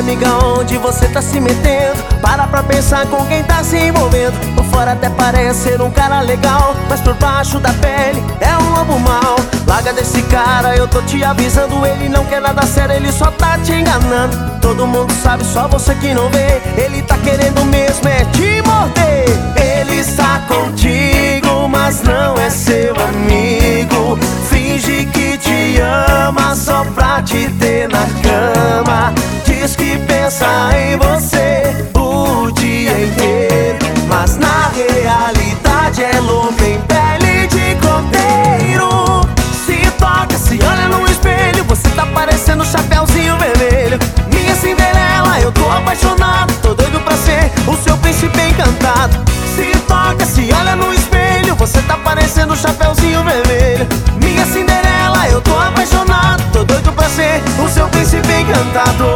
amiga, onde você tá se metendo? Para pra pensar com quem tá se envolvendo. Por fora até parece ser um cara legal, mas por baixo da pele é um lobo mau. Larga desse cara, eu tô te avisando. Ele não quer nada sério, ele só tá te enganando. Todo mundo sabe, só você que não vê. Ele tá querendo mesmo é te morder. Ele está contigo, mas não é seu amigo. Finge que te ama só pra te ter na cama. Diz que pensa em você o dia inteiro, mas na realidade é lobo em pele de cordeiro. Se toca, se olha no espelho, você tá parecendo Chapeuzinho Vermelho. Minha Cinderela, eu tô apaixonado, tô doido pra ser o seu príncipe encantado. Se toca, se olha no espelho, você tá parecendo Chapeuzinho Vermelho. Minha Cinderela, eu tô apaixonado, tô doido pra ser o seu príncipe encantado.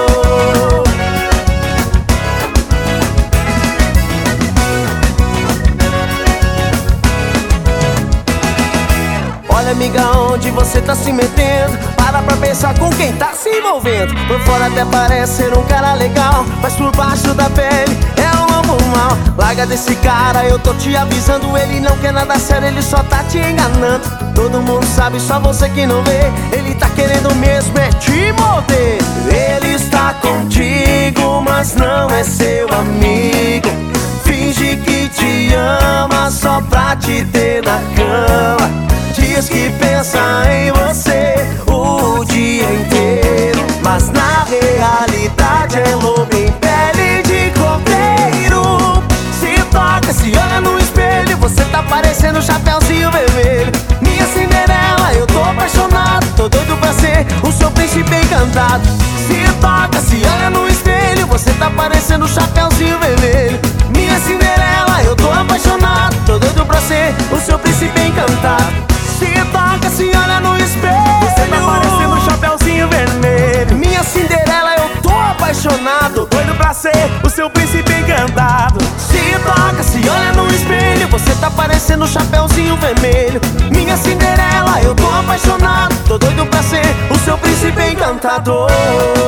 Olha, amiga, onde você tá se metendo? Para pra pensar com quem tá se envolvendo. Por fora até parece ser um cara legal, mas por baixo da pele é um lobo mau. Larga desse cara, eu tô te avisando. Ele não quer nada sério, ele só tá te enganando. Todo mundo sabe, só você que não vê. Ele tá querendo mesmo é te morder. Ele está contigo, mas não é seu amigo. Finge que te ama só pra te ter na cama. Diz que pensa em você o dia inteiro, mas na realidade é lobo em pele de cordeiro. Se toca, se olha no espelho, você tá parecendo Chapeuzinho Vermelho. Minha Cinderela, eu tô apaixonado, tô doido pra ser o seu príncipe encantado. Se toca, se olha no espelho, você tá parecendo Chapeuzinho Vermelho. Minha Cinderela, eu tô apaixonado, tô doido pra ser o seu príncipe encantado. Se toca, se olha no espelho, você tá parecendo um Chapeuzinho Vermelho. Minha Cinderela, eu tô apaixonado, doido pra ser o seu príncipe encantado. Se toca, se olha no espelho, você tá parecendo um Chapeuzinho Vermelho. Minha Cinderela, eu tô apaixonado, tô doido pra ser o seu príncipe encantador.